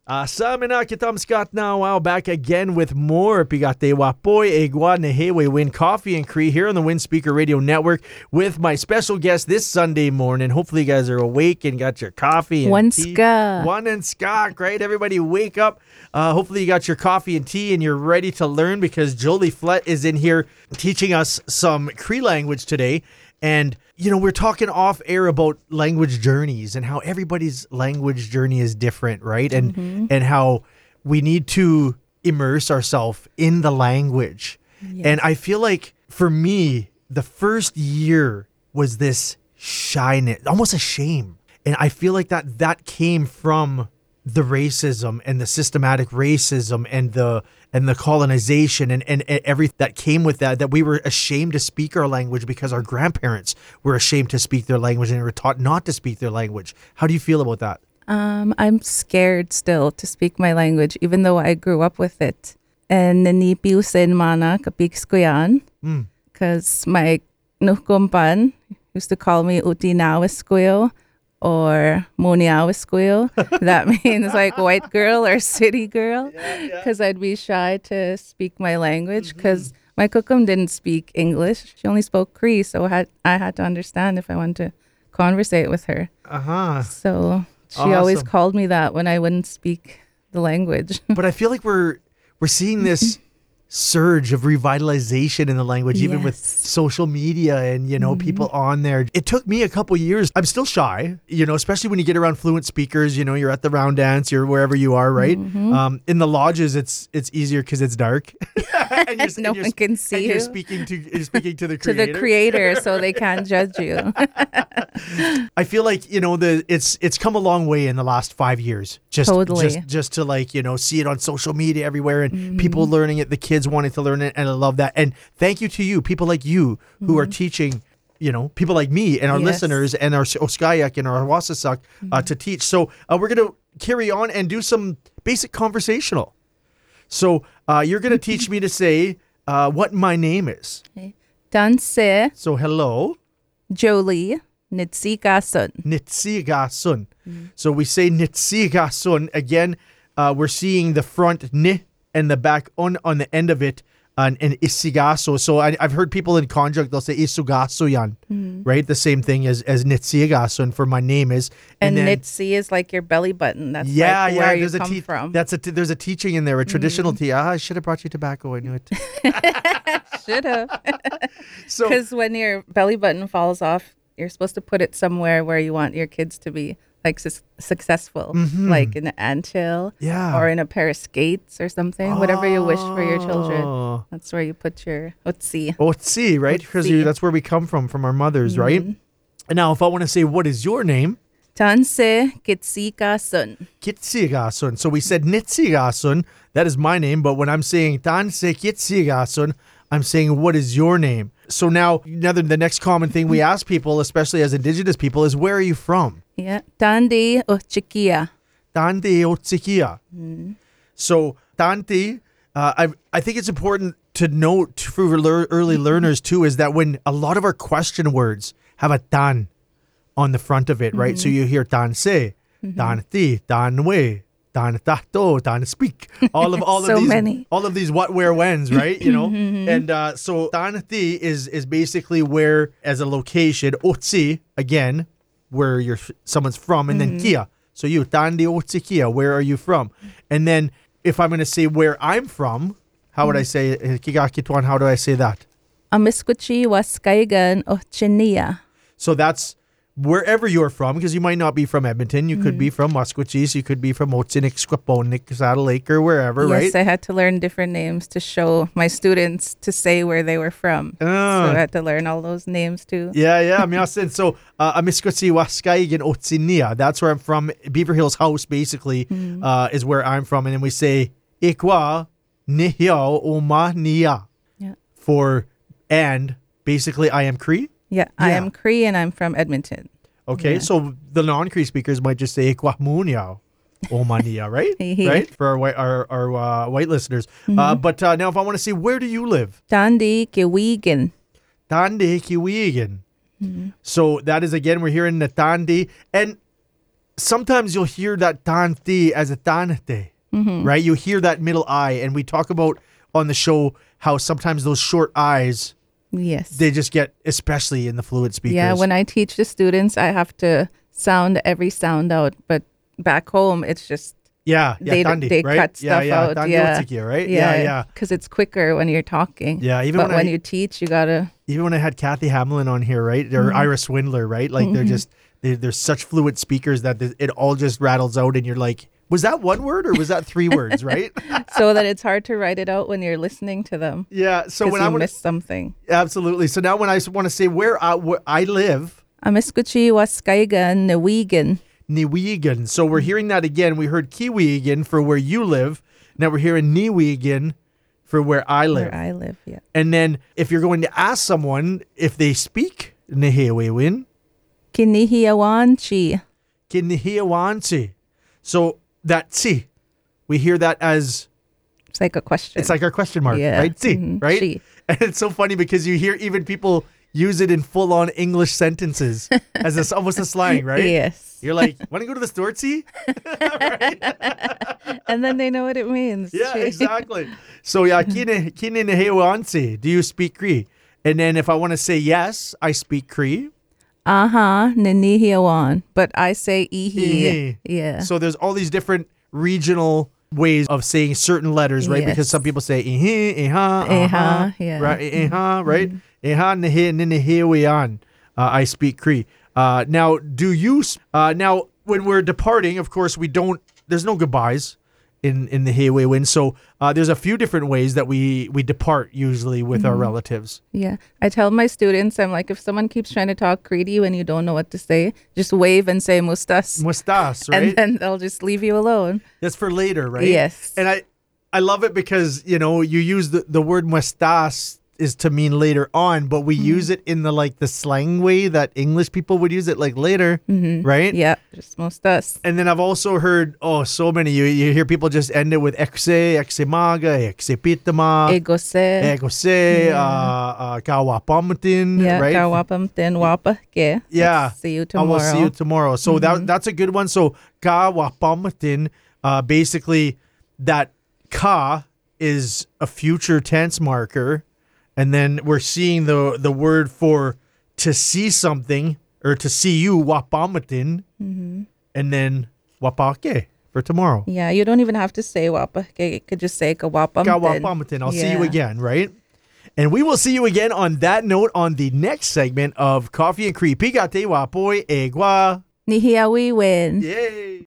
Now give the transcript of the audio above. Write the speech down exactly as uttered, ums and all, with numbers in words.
Uh, sa mina kitam Scott now wow back again with more Pigate Wapoy Egwa Nehewe Win Coffee and Cree here on the Win Speaker Radio Network with my special guest this Sunday morning. Hopefully you guys are awake and got your coffee and One tea. ska. One and ska, great. Everybody wake up. Uh, hopefully you got your coffee and tea and you're ready to learn because Jolie Flett is in here teaching us some Cree language today. And, you know, we're talking off air about language journeys and how everybody's language journey is different, right? And Mm-hmm. and how we need to immerse ourselves in the language. Yes. And I feel like for me, the first year was this shyness, almost a shame. And I feel like that that came from the racism and the systematic racism and the and the colonization and, and, and everything that came with that, that we were ashamed to speak our language because our grandparents were ashamed to speak their language and were taught not to speak their language. How do you feel about that? Um, I'm scared still to speak my language, even though I grew up with it. And nanipiusin mana kapiks ko yan. Mm. Because my nukumpan used to call me utinawiskuyo or muniawiskuyo. That means like white girl or city girl. Because I'd be shy to speak my language because mm-hmm. my kukum didn't speak English. She only spoke Cree, so I had, I had to understand if I wanted to conversate with her. Uh-huh. So she Awesome. always called me that when I wouldn't speak the language. But I feel like we're we're seeing this surge of revitalization in the language, even with Yes. social media and, you know, Mhm. people on there. It took me a couple years. I'm still shy, you know, especially when you get around fluent speakers, you know, you're at the round dance, you're wherever you are, right? Mhm. Um, in the lodges, it's it's easier because it's dark. and you're, No and you're, one can and see you're you. speaking to you're speaking to the To creator. the creator, so they can't judge you. I feel like, you know, the it's it's come a long way in the last five years. Just Totally. just just to like, you know, see it on social media everywhere and Mm-hmm. people learning it, the kids wanting to learn it, and I love that. And thank you to you, people like you who are teaching, you know, people like me and our Mm-hmm. Yes. listeners and our Oskayak and our Wasasak uh, to teach. So uh, we're gonna carry on and do some basic conversational. So uh, you're gonna teach me to say uh, what my name is. Danse So hello. Jolie Nitsikasun. Nitsigasun. So we say Nitsigasun. Again, uh, we're seeing the front ni and the back on on the end of it, uh, and isigaso. So I, I've heard people in conjunct, they'll say isugasoyan, right? The same thing as, as Nitsigasun for my name is. And then, Nitsi is like your belly button. That's yeah, like yeah. where you There's a come te- from. That's a t- there's a teaching in there, a traditional tea. Ah, I should have brought you tobacco. I knew it. Should have. So Because when your belly button falls off, you're supposed to put it somewhere where you want your kids to be like su- successful, like in an anthill yeah. or in a pair of skates or something. Whatever you wish for your children. Oh. That's where you put your otsi. Otsi, right? Because Otsi. that's where we come from, from our mothers, right? And now, if I want to say, what is your name? Tanse Kitsikasun. Kitsigasun. So we said Nitsigasun. That is my name. But when I'm saying Tanse Kitsigasun, I'm saying, what is your name? So now, another the next common thing we ask people, especially as Indigenous people, is where are you from? Yeah. Tandi Ochikia. Tante Otsikia. So Tante, uh, I I think it's important to note for lear- early learners too is that when a lot of our question words have a tan on the front of it, right? So you hear tan se, tan ti, tan we, tan tahto, tan speak. All of all So of these many. all of these what where whens, right? You know, and uh, so tan ti is is basically where as a location. Otsi again, where you're someone's from, and then kia. So you tandi otsi kia. Where are you from? And then if I'm going to say where I'm from, how would I say eh, Kigakituan? How do I say that? Amiskuchi Waskaigan Ochinia. So that's wherever you're from, because you might not be from Edmonton. You could be from Musquechies. You could be from Otsinik, Squaponik, Saddle Lake, or wherever, Yes, right? I had to learn different names to show my students to say where they were from. Ah. So I had to learn all those names too. Yeah, yeah. Miyasin. So, uh, Amisquetsi Waskaig and Otsinia. That's where I'm from. Beaver Hills House, basically, uh, is where I'm from. And then we say, Ikwa Nihiao Oma Nia. Yeah. For, and, basically, I am Cree. Yeah, I Yeah. am Cree and I'm from Edmonton. Okay, Yeah. so the non-Cree speakers might just say Ikwa Munyao. Omania, right? Yeah. Right? For our white, our, our uh, white listeners. Uh, but uh, now if I want to say, where do you live? Tandi Kiwigan. Tande Kiwigan. So that is, again, we're here in Natandi. And sometimes you'll hear that tanti as a tanete, mm-hmm. right? You hear that middle I, and we talk about on the show how sometimes those short I's, yes, they just get, especially in the fluid speakers. Yeah, when I teach the students, I have to sound every sound out, but back home, it's just yeah, yeah, they tandi, they right? cut stuff yeah, yeah, out. tandi Yeah, otiki, right? Yeah, yeah. Because it's quicker when you're talking. Yeah, even but when, when I, you teach, you gotta. Even when I had Kathy Hamlin on here, right, or mm-hmm. Ira Swindler, right? Like mm-hmm. they're just they're, they're such fluid speakers that it all just rattles out, and you're like, was that one word or was that three words, right? So that it's hard to write it out when you're listening to them. Yeah. So when you I want miss something. Absolutely. So now when I want to say where I, where I live. Amiskuchi Waskaigan Newigan. Newigan. So we're hearing that again. We heard Kiwigan for where you live. Now we're hearing Newigan for where I live. Where I live, yeah. And then if you're going to ask someone if they speak Nehewewin. Kinihiawanchi. Kinihiawanchi. So that si, we hear that as it's like a question. It's like our question mark, yeah. right? Si, mm-hmm. right? She. And it's so funny because you hear even people use it in full-on English sentences as a, almost a slang, right? Yes. You're like, want to go to the store, si? And then they know what it means. Yeah, exactly. So yeah, kine kine nehewansi. Do you speak Cree? And then if I want to say yes, I speak Cree. Uh-huh, Ninihiawan. But I say ihi. Yeah. So there's all these different regional ways of saying certain letters, right? Yes. Because some people say ihi, iha, Eha, yeah. right? Iha, right? Iha, nehe, ninihiawan. I speak Cree. Uh, now, do you, uh, now, when we're departing, of course, we don't, there's no goodbyes in, in the Heiwewin. So uh, there's a few different ways that we, we depart usually with mm-hmm. our relatives. Yeah. I tell my students, I'm like, if someone keeps trying to talk Cree to you and you don't know what to say, just wave and say mustas. Mustas, right? And then they'll just leave you alone. That's for later, right? Yes. And I, I love it because, you know, you use the, the word mustas is to mean later on, but we mm-hmm. use it in the like the slang way that English people would use it, like later, mm-hmm. right? Yeah, just mustas. And then I've also heard, oh, so many, you you hear people just end it with ekse, eksemaga, eksepitama, egose, egose, yeah. uh, uh, kawapamatin, yeah, right? Kawapamatin, wapa ke. Yeah. See you tomorrow. I will see you tomorrow. So mm-hmm. that that's a good one. So kawapamatin, uh, basically that ka is a future tense marker. And then we're seeing the the word for to see something or to see you, wapamatin, mm-hmm. and then wapake for tomorrow. Yeah, you don't even have to say wapake. You could just say kawapamatin. Kawapamatin. I'll yeah. see you again, right? And we will see you again on that note on the next segment of Coffee and Cree. Pigate wapoy egwa. Nihiawi win. Yay.